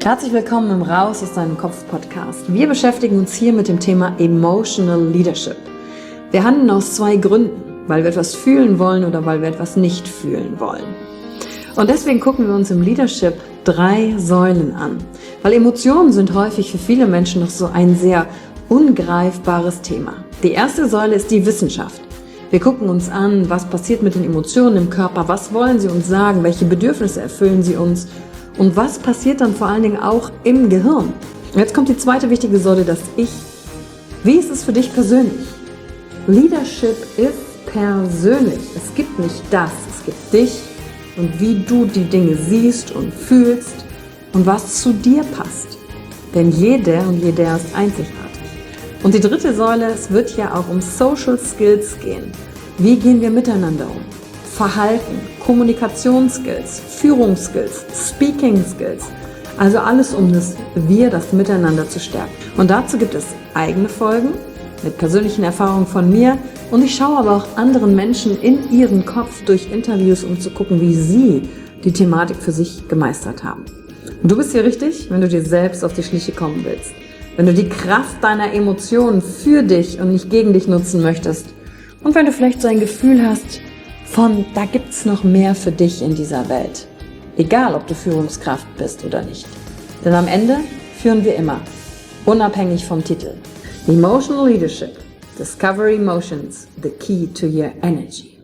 Herzlich willkommen im Raus aus deinem Kopf Podcast. Wir beschäftigen uns hier mit dem Thema Emotional Leadership. Wir handeln aus zwei Gründen, weil wir etwas fühlen wollen oder weil wir etwas nicht fühlen wollen. Und deswegen gucken wir uns im Leadership 3 Säulen an, weil Emotionen sind häufig für viele Menschen noch so ein sehr ungreifbares Thema. Die erste Säule ist die Wissenschaft. Wir gucken uns an, was passiert mit den Emotionen im Körper, was wollen sie uns sagen, welche Bedürfnisse erfüllen sie uns und was passiert dann vor allen Dingen auch im Gehirn. Und jetzt kommt die zweite wichtige Säule, das Ich. Wie ist es für dich persönlich? Leadership ist persönlich. Es gibt nicht das, es gibt dich und wie du die Dinge siehst und fühlst und was zu dir passt. Denn jeder und jeder ist einzigartig. Und die dritte Säule, es wird ja auch um Social Skills gehen. Wie gehen wir miteinander um? Verhalten, Kommunikationsskills, Führungsskills, Speaking Skills. Also alles um das Miteinander zu stärken. Und dazu gibt es eigene Folgen mit persönlichen Erfahrungen von mir. Und ich schaue aber auch anderen Menschen in ihren Kopf durch Interviews, um zu gucken, wie sie die Thematik für sich gemeistert haben. Und du bist hier richtig, wenn du dir selbst auf die Schliche kommen willst. Wenn du die Kraft deiner Emotionen für dich und nicht gegen dich nutzen möchtest. Und wenn du vielleicht so ein Gefühl hast, da gibt's noch mehr für dich in dieser Welt. Egal, ob du Führungskraft bist oder nicht. Denn am Ende führen wir immer, unabhängig vom Titel. Emotional Leadership. Discover Emotions, the key to your energy.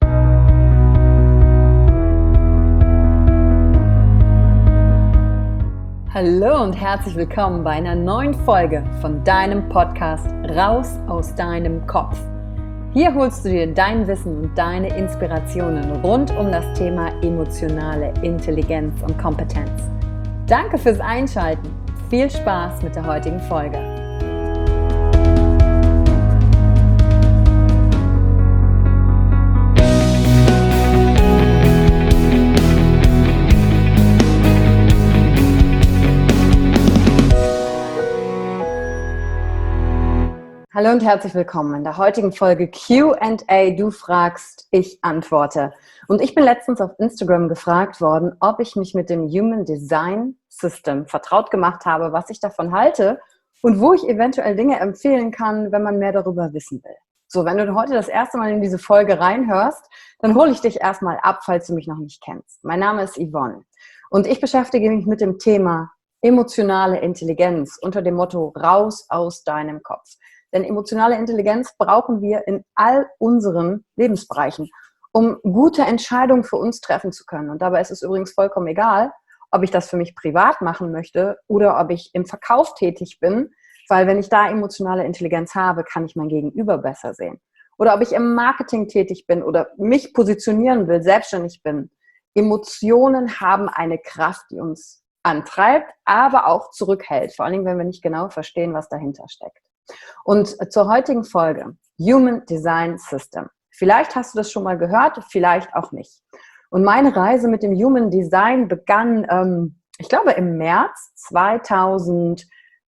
Hallo und herzlich willkommen bei einer neuen Folge von deinem Podcast Raus aus deinem Kopf. Hier holst du dir dein Wissen und deine Inspirationen rund um das Thema emotionale Intelligenz und Kompetenz. Danke fürs Einschalten. Viel Spaß mit der heutigen Folge. Hallo und herzlich willkommen in der heutigen Folge Q&A. Du fragst, ich antworte. Und ich bin letztens auf Instagram gefragt worden, ob ich mich mit dem Human Design System vertraut gemacht habe, was ich davon halte und wo ich eventuell Dinge empfehlen kann, wenn man mehr darüber wissen will. So, wenn du heute das erste Mal in diese Folge reinhörst, dann hole ich dich erstmal ab, falls du mich noch nicht kennst. Mein Name ist Yvonne und ich beschäftige mich mit dem Thema emotionale Intelligenz unter dem Motto Raus aus deinem Kopf. Denn emotionale Intelligenz brauchen wir in all unseren Lebensbereichen, um gute Entscheidungen für uns treffen zu können. Und dabei ist es übrigens vollkommen egal, ob ich das für mich privat machen möchte oder ob ich im Verkauf tätig bin, weil wenn ich da emotionale Intelligenz habe, kann ich mein Gegenüber besser sehen. Oder ob ich im Marketing tätig bin oder mich positionieren will, selbstständig bin. Emotionen haben eine Kraft, die uns antreibt, aber auch zurückhält. Vor allen Dingen, wenn wir nicht genau verstehen, was dahinter steckt. Und zur heutigen Folge, Human Design System. Vielleicht hast du das schon mal gehört, vielleicht auch nicht. Und meine Reise mit dem Human Design begann, ich glaube, im März 2020.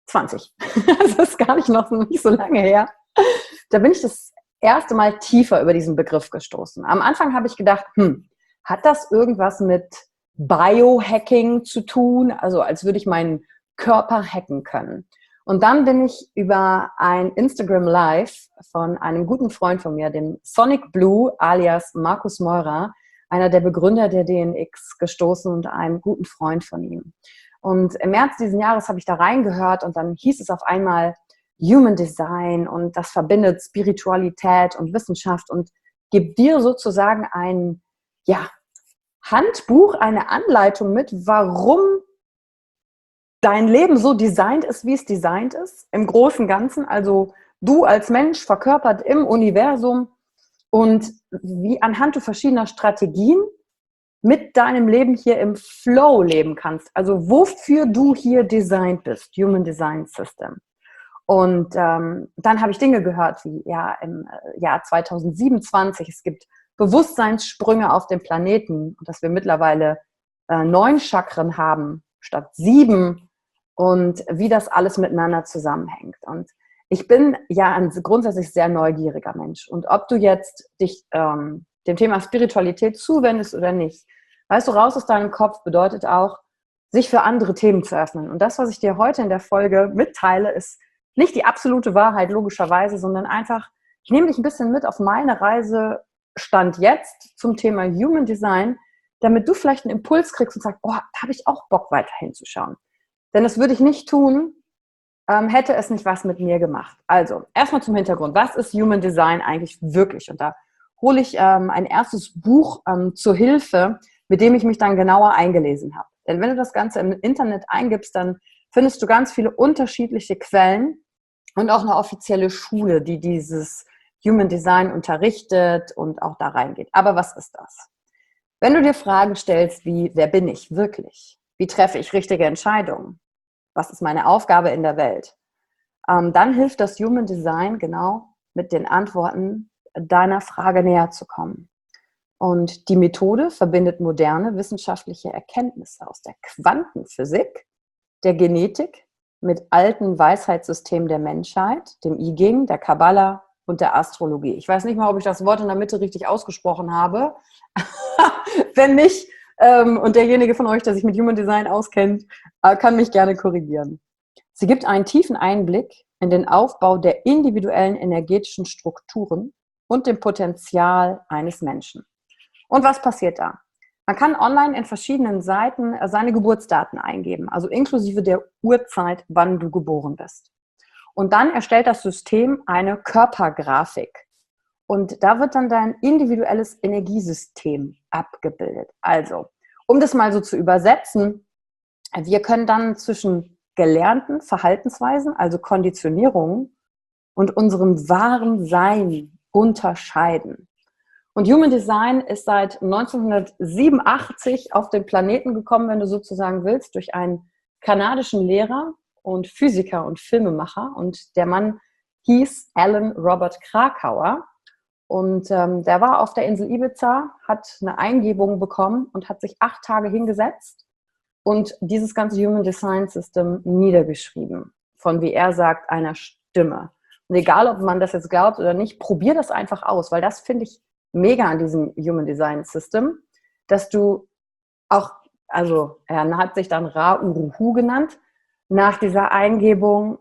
Das ist gar nicht so lange her. Da bin ich das erste Mal tiefer über diesen Begriff gestoßen. Am Anfang habe ich gedacht, hat das irgendwas mit Biohacking zu tun? Also als würde ich meinen Körper hacken können. Und dann bin ich über ein Instagram Live von einem guten Freund von mir, dem Sonic Blue alias Markus Meurer, einer der Begründer der DNX, gestoßen und einem guten Freund von ihm. Und im März diesen Jahres habe ich da reingehört und dann hieß es auf einmal Human Design und das verbindet Spiritualität und Wissenschaft und gibt dir sozusagen ein Handbuch, eine Anleitung mit, warum dein Leben so designt ist, wie es designt ist, im großen Ganzen, also du als Mensch verkörpert im Universum und wie anhand verschiedener Strategien mit deinem Leben hier im Flow leben kannst, also wofür du hier designt bist, Human Design System. Und dann habe ich Dinge gehört, wie im Jahr 2027, es gibt Bewusstseinssprünge auf dem Planeten und dass wir mittlerweile 9 Chakren haben statt 7 und wie das alles miteinander zusammenhängt. Und ich bin ein grundsätzlich sehr neugieriger Mensch. Und ob du jetzt dich dem Thema Spiritualität zuwendest oder nicht, weißt du, raus aus deinem Kopf bedeutet auch, sich für andere Themen zu öffnen. Und das, was ich dir heute in der Folge mitteile, ist nicht die absolute Wahrheit, logischerweise, sondern einfach, ich nehme dich ein bisschen mit auf meine Reise Stand jetzt zum Thema Human Design, damit du vielleicht einen Impuls kriegst und sagst, oh, da habe ich auch Bock, weiter hinzuschauen. Denn das würde ich nicht tun, hätte es nicht was mit mir gemacht. Also, erstmal zum Hintergrund. Was ist Human Design eigentlich wirklich? Und da hole ich ein erstes Buch zur Hilfe, mit dem ich mich dann genauer eingelesen habe. Denn wenn du das Ganze im Internet eingibst, dann findest du ganz viele unterschiedliche Quellen und auch eine offizielle Schule, die dieses Human Design unterrichtet und auch da reingeht. Aber was ist das? Wenn du dir Fragen stellst wie, wer bin ich wirklich? Wie treffe ich richtige Entscheidungen? Was ist meine Aufgabe in der Welt? Dann hilft das Human Design genau mit den Antworten deiner Frage näher zu kommen. Und die Methode verbindet moderne wissenschaftliche Erkenntnisse aus der Quantenphysik, der Genetik mit alten Weisheitssystemen der Menschheit, dem I Ching, der Kabbala und der Astrologie. Ich weiß nicht mal, ob ich das Wort in der Mitte richtig ausgesprochen habe. Wenn nicht, und derjenige von euch, der sich mit Human Design auskennt, kann mich gerne korrigieren. Sie gibt einen tiefen Einblick in den Aufbau der individuellen energetischen Strukturen und dem Potenzial eines Menschen. Und was passiert da? Man kann online in verschiedenen Seiten seine Geburtsdaten eingeben, also inklusive der Uhrzeit, wann du geboren bist. Und dann erstellt das System eine Körpergrafik. Und da wird dann dein individuelles Energiesystem abgebildet. Also, um das mal so zu übersetzen, wir können dann zwischen gelernten Verhaltensweisen, also Konditionierungen, und unserem wahren Sein unterscheiden. Und Human Design ist seit 1987 auf den Planeten gekommen, wenn du sozusagen willst, durch einen kanadischen Lehrer und Physiker und Filmemacher. Und der Mann hieß Alan Robert Krakauer. Und der war auf der Insel Ibiza, hat eine Eingebung bekommen und hat sich 8 Tage hingesetzt und dieses ganze Human Design System niedergeschrieben. Von, wie er sagt, einer Stimme. Und egal, ob man das jetzt glaubt oder nicht, probier das einfach aus, weil das finde ich mega an diesem Human Design System, dass du auch, also er hat sich dann Ra-Uruhu genannt, nach dieser Eingebung,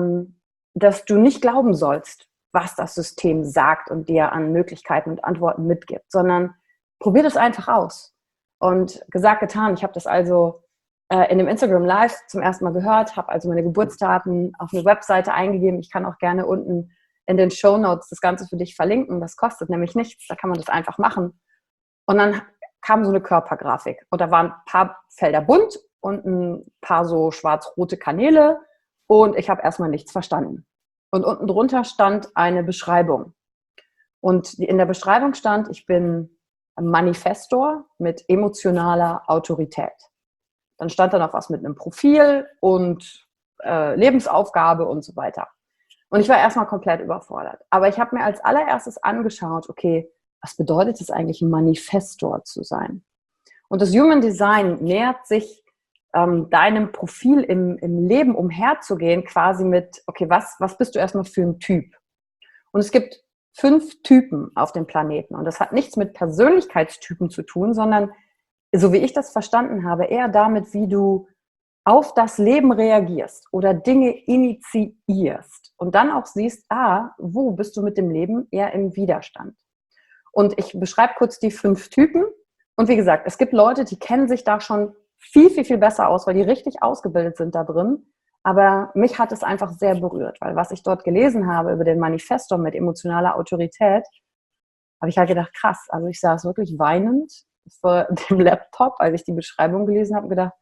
dass du nicht glauben sollst, was das System sagt und dir an Möglichkeiten und Antworten mitgibt, sondern probier das einfach aus. Und gesagt, getan, ich habe das also in dem Instagram Live zum ersten Mal gehört, habe also meine Geburtsdaten auf eine Webseite eingegeben. Ich kann auch gerne unten in den Shownotes das Ganze für dich verlinken. Das kostet nämlich nichts, da kann man das einfach machen. Und dann kam so eine Körpergrafik und da waren ein paar Felder bunt und ein paar so schwarz-rote Kanäle und ich habe erstmal nichts verstanden. Und unten drunter stand eine Beschreibung. Und in der Beschreibung stand, ich bin Manifestor mit emotionaler Autorität. Dann stand da noch was mit einem Profil und Lebensaufgabe und so weiter. Und ich war erstmal komplett überfordert. Aber ich habe mir als allererstes angeschaut, okay, was bedeutet es eigentlich, ein Manifestor zu sein? Und das Human Design nähert sich deinem Profil im Leben umherzugehen, quasi mit, okay, was bist du erstmal für ein Typ? Und es gibt 5 Typen auf dem Planeten. Und das hat nichts mit Persönlichkeitstypen zu tun, sondern, so wie ich das verstanden habe, eher damit, wie du auf das Leben reagierst oder Dinge initiierst und dann auch siehst, wo bist du mit dem Leben eher im Widerstand. Und ich beschreibe kurz die 5 Typen. Und wie gesagt, es gibt Leute, die kennen sich da schon viel, viel, viel besser aus, weil die richtig ausgebildet sind da drin. Aber mich hat es einfach sehr berührt, weil was ich dort gelesen habe über den Manifestor mit emotionaler Autorität, habe ich halt gedacht, krass. Also ich saß wirklich weinend vor dem Laptop, als ich die Beschreibung gelesen habe, und gedacht,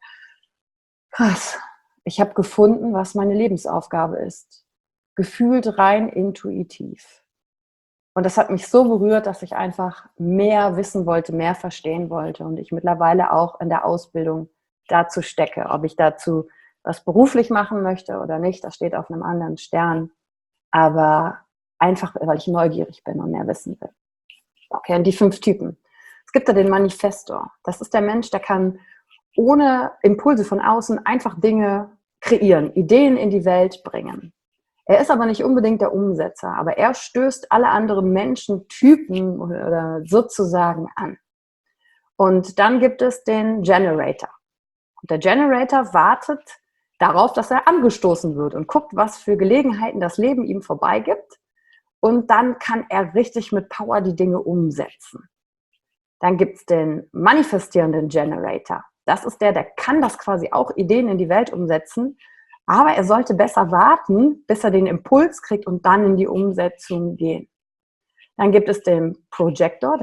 krass, ich habe gefunden, was meine Lebensaufgabe ist. Gefühlt rein intuitiv. Und das hat mich so berührt, dass ich einfach mehr wissen wollte, mehr verstehen wollte. Und ich mittlerweile auch in der Ausbildung dazu stecke. Ob ich dazu was beruflich machen möchte oder nicht, das steht auf einem anderen Stern. Aber einfach, weil ich neugierig bin und mehr wissen will. Okay, und die 5 Typen. Es gibt da den Manifestor. Das ist der Mensch, der kann ohne Impulse von außen einfach Dinge kreieren, Ideen in die Welt bringen. Er ist aber nicht unbedingt der Umsetzer, aber er stößt alle anderen Menschentypen oder sozusagen an. Und dann gibt es den Generator. Und der Generator wartet darauf, dass er angestoßen wird und guckt, was für Gelegenheiten das Leben ihm vorbeigibt. Und dann kann er richtig mit Power die Dinge umsetzen. Dann gibt es den manifestierenden Generator. Das ist der kann das quasi auch Ideen in die Welt umsetzen, aber er sollte besser warten, bis er den Impuls kriegt und dann in die Umsetzung gehen. Dann gibt es den Projektor.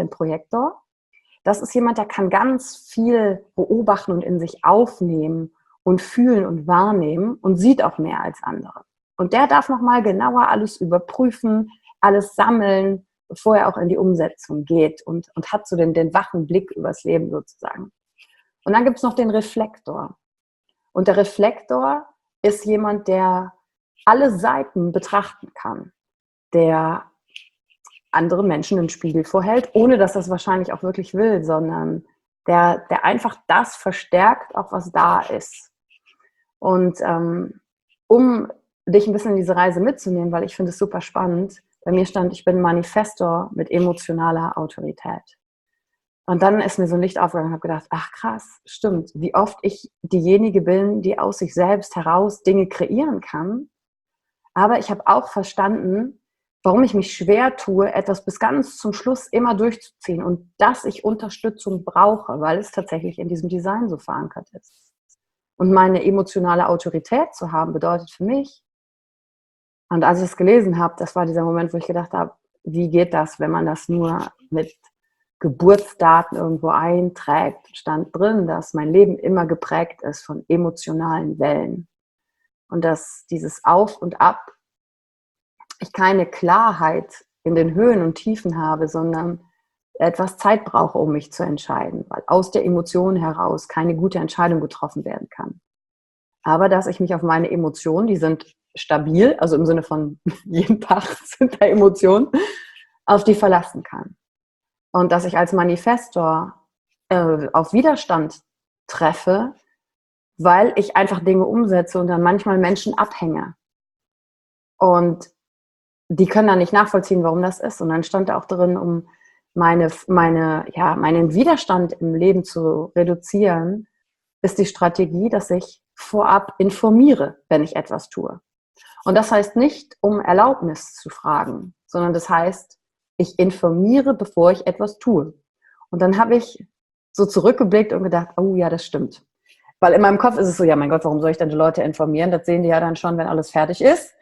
Das ist jemand, der kann ganz viel beobachten und in sich aufnehmen und fühlen und wahrnehmen und sieht auch mehr als andere. Und der darf nochmal genauer alles überprüfen, alles sammeln, bevor er auch in die Umsetzung geht und hat so den wachen Blick übers Leben sozusagen. Und dann gibt es noch den Reflektor. Und der Reflektor ist jemand, der alle Seiten betrachten kann, der andere Menschen einen Spiegel vorhält, ohne dass er es wahrscheinlich auch wirklich will, sondern der einfach das verstärkt, auch was da ist. Und um dich ein bisschen in diese Reise mitzunehmen, weil ich finde es super spannend, bei mir stand, ich bin Manifestor mit emotionaler Autorität. Und dann ist mir so ein Licht aufgegangen und habe gedacht, ach krass, stimmt, wie oft ich diejenige bin, die aus sich selbst heraus Dinge kreieren kann. Aber ich habe auch verstanden, warum ich mich schwer tue, etwas bis ganz zum Schluss immer durchzuziehen und dass ich Unterstützung brauche, weil es tatsächlich in diesem Design so verankert ist. Und meine emotionale Autorität zu haben, bedeutet für mich, und als ich es gelesen habe, das war dieser Moment, wo ich gedacht habe, wie geht das, wenn man das nur mit Geburtsdaten irgendwo einträgt, stand drin, dass mein Leben immer geprägt ist von emotionalen Wellen. Und dass dieses Auf und Ab, ich keine Klarheit in den Höhen und Tiefen habe, sondern etwas Zeit brauche, um mich zu entscheiden, weil aus der Emotion heraus keine gute Entscheidung getroffen werden kann. Aber dass ich mich auf meine Emotionen, die sind stabil, also im Sinne von jeden Tag sind da Emotionen, auf die verlassen kann. Und dass ich als Manifestor auf Widerstand treffe, weil ich einfach Dinge umsetze und dann manchmal Menschen abhänge. Und die können dann nicht nachvollziehen, warum das ist. Und dann stand da auch drin, um meinen Widerstand im Leben zu reduzieren, ist die Strategie, dass ich vorab informiere, wenn ich etwas tue. Und das heißt nicht, um Erlaubnis zu fragen, sondern das heißt, ich informiere, bevor ich etwas tue. Und dann habe ich so zurückgeblickt und gedacht, oh ja, das stimmt. Weil in meinem Kopf ist es so, ja mein Gott, warum soll ich denn die Leute informieren? Das sehen die ja dann schon, wenn alles fertig ist.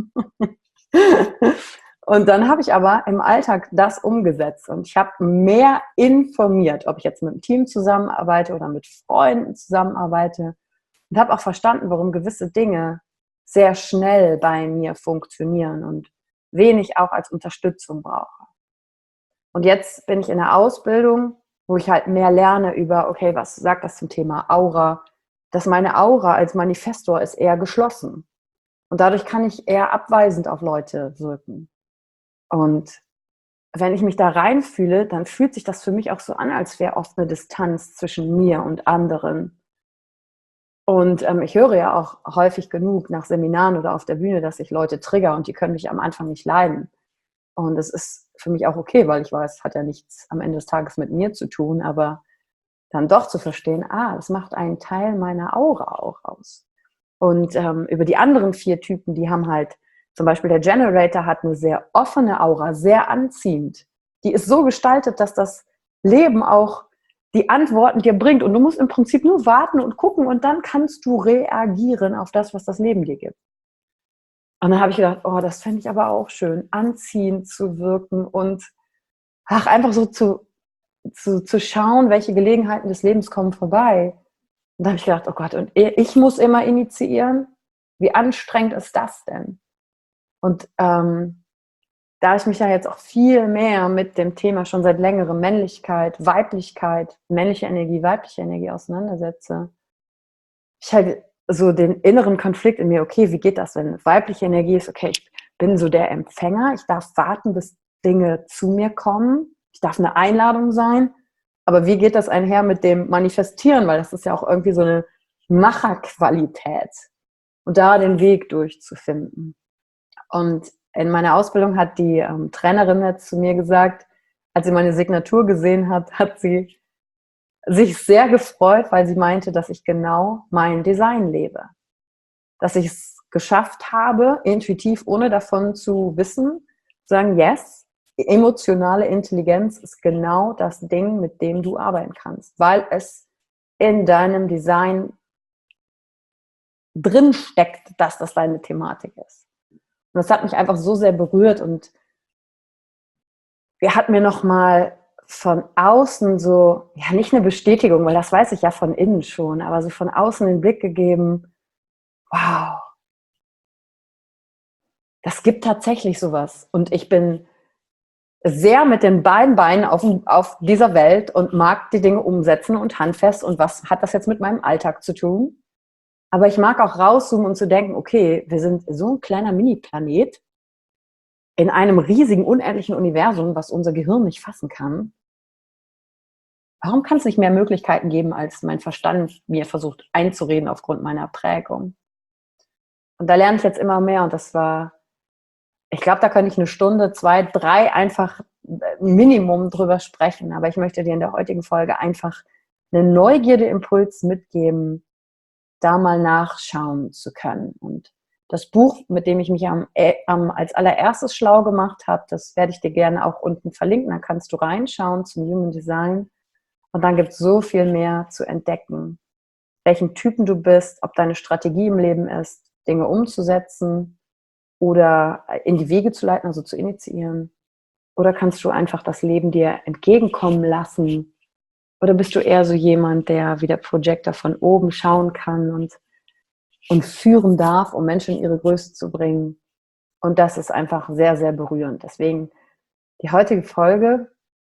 Und dann habe ich aber im Alltag das umgesetzt und ich habe mehr informiert, ob ich jetzt mit einem Team zusammenarbeite oder mit Freunden zusammenarbeite und habe auch verstanden, warum gewisse Dinge sehr schnell bei mir funktionieren und wenig auch als Unterstützung brauche. Und jetzt bin ich in der Ausbildung, wo ich halt mehr lerne über, okay, was sagt das zum Thema Aura? Dass meine Aura als Manifestor ist eher geschlossen. Und dadurch kann ich eher abweisend auf Leute wirken. Und wenn ich mich da reinfühle, dann fühlt sich das für mich auch so an, als wäre oft eine Distanz zwischen mir und anderen. Und ich höre ja auch häufig genug nach Seminaren oder auf der Bühne, dass ich Leute trigger und die können mich am Anfang nicht leiden. Und das ist für mich auch okay, weil ich weiß, es hat ja nichts am Ende des Tages mit mir zu tun, aber dann doch zu verstehen, das macht einen Teil meiner Aura auch aus. Und über die anderen 4 Typen, die haben halt, zum Beispiel der Generator hat eine sehr offene Aura, sehr anziehend. Die ist so gestaltet, dass das Leben auch die Antworten dir bringt. Und du musst im Prinzip nur warten und gucken und dann kannst du reagieren auf das, was das Leben dir gibt. Und dann habe ich gedacht, oh, das fände ich aber auch schön, anziehend zu wirken und einfach so zu schauen, welche Gelegenheiten des Lebens kommen vorbei. Und da habe ich gedacht, oh Gott, und ich muss immer initiieren? Wie anstrengend ist das denn? Und da ich mich ja jetzt auch viel mehr mit dem Thema schon seit längerem Männlichkeit, Weiblichkeit, männliche Energie, weibliche Energie auseinandersetze, ich halt so den inneren Konflikt in mir, okay, wie geht das, wenn weibliche Energie ist, okay, ich bin so der Empfänger, ich darf warten, bis Dinge zu mir kommen, ich darf eine Einladung sein, aber wie geht das einher mit dem Manifestieren, weil das ist ja auch irgendwie so eine Macherqualität und da den Weg durchzufinden. Und in meiner Ausbildung hat die Trainerin jetzt zu mir gesagt, als sie meine Signatur gesehen hat, hat sie sich sehr gefreut, weil sie meinte, dass ich genau mein Design lebe. Dass ich es geschafft habe, intuitiv, ohne davon zu wissen, zu sagen, yes, emotionale Intelligenz ist genau das Ding, mit dem du arbeiten kannst, weil es in deinem Design drin steckt, dass das deine Thematik ist. Und das hat mich einfach so sehr berührt und hat mir nochmal von außen so, ja, nicht eine Bestätigung, weil das weiß ich ja von innen schon, aber so von außen den Blick gegeben, wow, das gibt tatsächlich sowas. Und ich bin sehr mit den beiden Beinen auf dieser Welt und mag die Dinge umsetzen und handfest. Und was hat das jetzt mit meinem Alltag zu tun? Aber ich mag auch rauszoomen und zu denken, okay, wir sind so ein kleiner Mini-Planet in einem riesigen, unendlichen Universum, was unser Gehirn nicht fassen kann. Warum kann es nicht mehr Möglichkeiten geben, als mein Verstand mir versucht einzureden aufgrund meiner Prägung? Und da lerne ich jetzt immer mehr und das war, ich glaube, da könnte ich eine Stunde, 2, 3 einfach Minimum drüber sprechen, aber ich möchte dir in der heutigen Folge einfach einen Neugierde-Impuls mitgeben, da mal nachschauen zu können. Und das Buch, mit dem ich mich als allererstes schlau gemacht habe, das werde ich dir gerne auch unten verlinken, da kannst du reinschauen zum Human Design. Und dann gibt es so viel mehr zu entdecken, welchen Typen du bist, ob deine Strategie im Leben ist, Dinge umzusetzen oder in die Wege zu leiten, also zu initiieren. Oder kannst du einfach das Leben dir entgegenkommen lassen? Oder bist du eher so jemand, der wie der Projector von oben schauen kann und führen darf, um Menschen in ihre Größe zu bringen? Und das ist einfach sehr, sehr berührend. Deswegen die heutige Folge,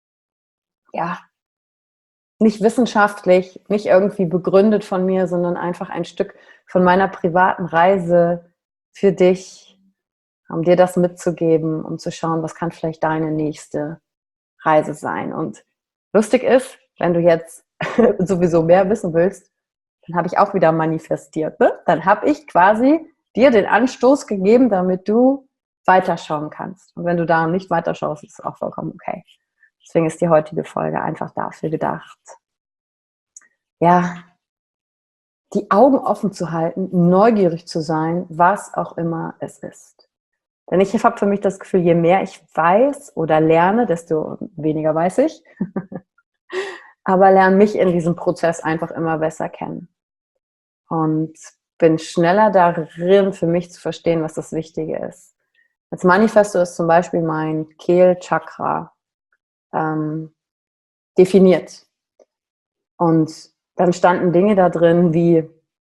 ja, nicht wissenschaftlich, nicht irgendwie begründet von mir, sondern einfach ein Stück von meiner privaten Reise für dich, um dir das mitzugeben, um zu schauen, was kann vielleicht deine nächste Reise sein. Und lustig ist, wenn du jetzt sowieso mehr wissen willst, dann habe ich auch wieder manifestiert. Ne? Dann habe ich quasi dir den Anstoß gegeben, damit du weiterschauen kannst. Und wenn du da nicht weiterschaust, ist es auch vollkommen okay. Deswegen ist die heutige Folge einfach dafür gedacht, ja, die Augen offen zu halten, neugierig zu sein, was auch immer es ist. Denn ich habe für mich das Gefühl, je mehr ich weiß oder lerne, desto weniger weiß ich. Aber lerne mich in diesem Prozess einfach immer besser kennen. Und bin schneller darin, für mich zu verstehen, was das Wichtige ist. Als Manifesto ist zum Beispiel mein Kehlchakra definiert. Und dann standen Dinge da drin wie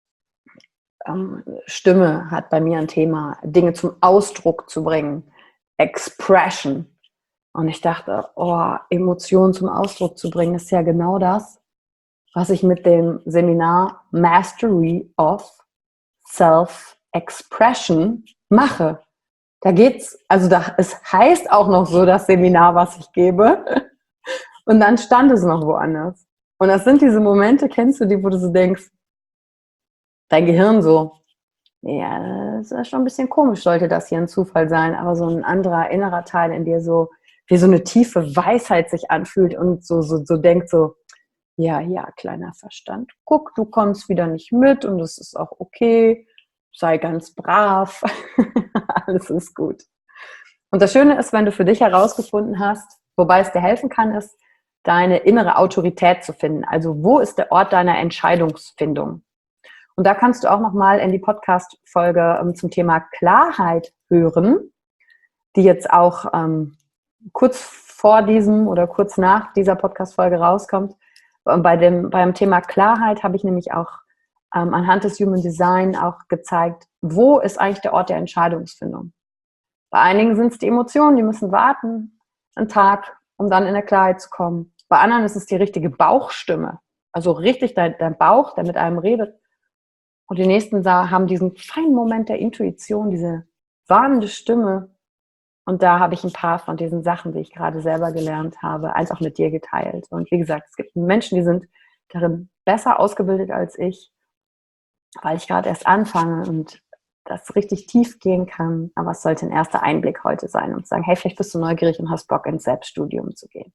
Stimme hat bei mir ein Thema, Dinge zum Ausdruck zu bringen, Expression. Und ich dachte, oh, Emotionen zum Ausdruck zu bringen, ist ja genau das, was ich mit dem Seminar Mastery of Self-Expression mache. Da geht's, also es heißt auch noch so, das Seminar, was ich gebe. Und dann stand es noch woanders. Und das sind diese Momente, kennst du die, wo du so denkst, dein Gehirn so, ja, das ist schon ein bisschen komisch, sollte das hier ein Zufall sein, aber so ein anderer innerer Teil in dir so, wie so eine tiefe Weisheit sich anfühlt und so denkt so, ja, kleiner Verstand, guck, du kommst wieder nicht mit und es ist auch okay, sei ganz brav, alles ist gut. Und das Schöne ist, wenn du für dich herausgefunden hast, wobei es dir helfen kann, ist, deine innere Autorität zu finden. Also wo ist der Ort deiner Entscheidungsfindung? Und da kannst du auch nochmal in die Podcast-Folge zum Thema Klarheit hören, die jetzt auch kurz vor diesem oder kurz nach dieser Podcast-Folge rauskommt. Und beim Thema Klarheit habe ich nämlich auch anhand des Human Design auch gezeigt, wo ist eigentlich der Ort der Entscheidungsfindung. Bei einigen sind es die Emotionen, die müssen warten, einen Tag, um dann in der Klarheit zu kommen. Bei anderen ist es die richtige Bauchstimme, also richtig dein Bauch, der mit einem redet. Und die nächsten haben diesen feinen Moment der Intuition, diese warnende Stimme. Und da habe ich ein paar von diesen Sachen, die ich gerade selber gelernt habe, einfach mit dir geteilt. Und wie gesagt, es gibt Menschen, die sind darin besser ausgebildet als ich, weil ich gerade erst anfange und das richtig tief gehen kann. Aber es sollte ein erster Einblick heute sein und sagen, hey, vielleicht bist du neugierig und hast Bock, ins Selbststudium zu gehen.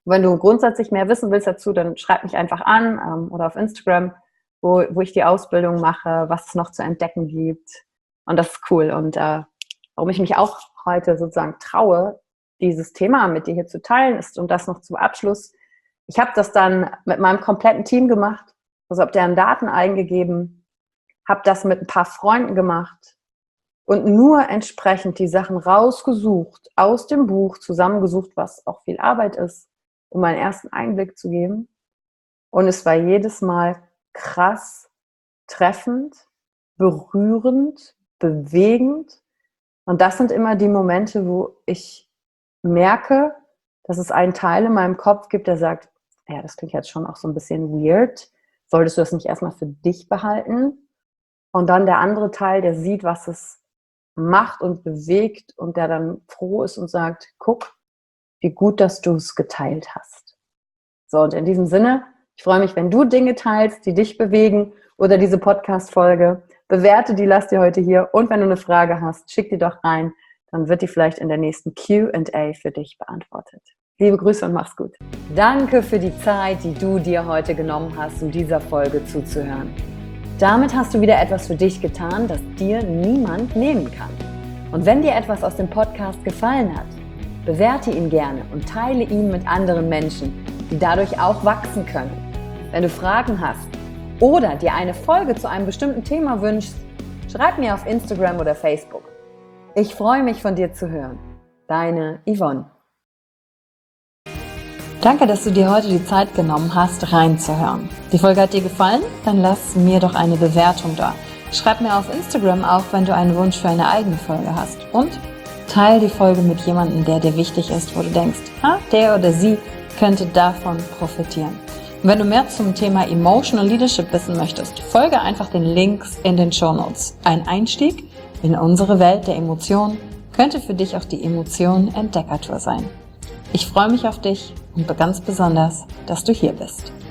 Und wenn du grundsätzlich mehr wissen willst dazu, dann schreib mich einfach an oder auf Instagram, wo ich die Ausbildung mache, was es noch zu entdecken gibt. Und das ist cool. Und warum ich mich auch heute sozusagen traue, dieses Thema mit dir hier zu teilen, ist, und das noch zum Abschluss, ich habe das dann mit meinem kompletten Team gemacht, also habe deren Daten eingegeben, habe das mit ein paar Freunden gemacht und nur entsprechend die Sachen rausgesucht, aus dem Buch zusammengesucht, was auch viel Arbeit ist, um einen ersten Einblick zu geben. Und es war jedes Mal krass, treffend, berührend, bewegend. Und das sind immer die Momente, wo ich merke, dass es einen Teil in meinem Kopf gibt, der sagt, ja, das klingt jetzt schon auch so ein bisschen weird. Solltest du das nicht erstmal für dich behalten? Und dann der andere Teil, der sieht, was es macht und bewegt und der dann froh ist und sagt, guck, wie gut, dass du es geteilt hast. So, und in diesem Sinne, ich freue mich, wenn du Dinge teilst, die dich bewegen oder diese Podcast-Folge. Bewerte die, lass die heute hier. Und wenn du eine Frage hast, schick die doch rein. Dann wird die vielleicht in der nächsten Q&A für dich beantwortet. Liebe Grüße und mach's gut. Danke für die Zeit, die du dir heute genommen hast, um dieser Folge zuzuhören. Damit hast du wieder etwas für dich getan, das dir niemand nehmen kann. Und wenn dir etwas aus dem Podcast gefallen hat, bewerte ihn gerne und teile ihn mit anderen Menschen, die dadurch auch wachsen können. Wenn du Fragen hast oder dir eine Folge zu einem bestimmten Thema wünschst, schreib mir auf Instagram oder Facebook. Ich freue mich, von dir zu hören. Deine Yvonne. Danke, dass du dir heute die Zeit genommen hast, reinzuhören. Die Folge hat dir gefallen? Dann lass mir doch eine Bewertung da. Schreib mir auf Instagram auch, wenn du einen Wunsch für eine eigene Folge hast. Und teile die Folge mit jemandem, der dir wichtig ist, wo du denkst, der oder sie könnte davon profitieren. Und wenn du mehr zum Thema Emotional Leadership wissen möchtest, folge einfach den Links in den Shownotes. Ein Einstieg in unsere Welt der Emotionen könnte für dich auch die Emotionen-Entdeckertour sein. Ich freue mich auf dich und ganz besonders, dass du hier bist.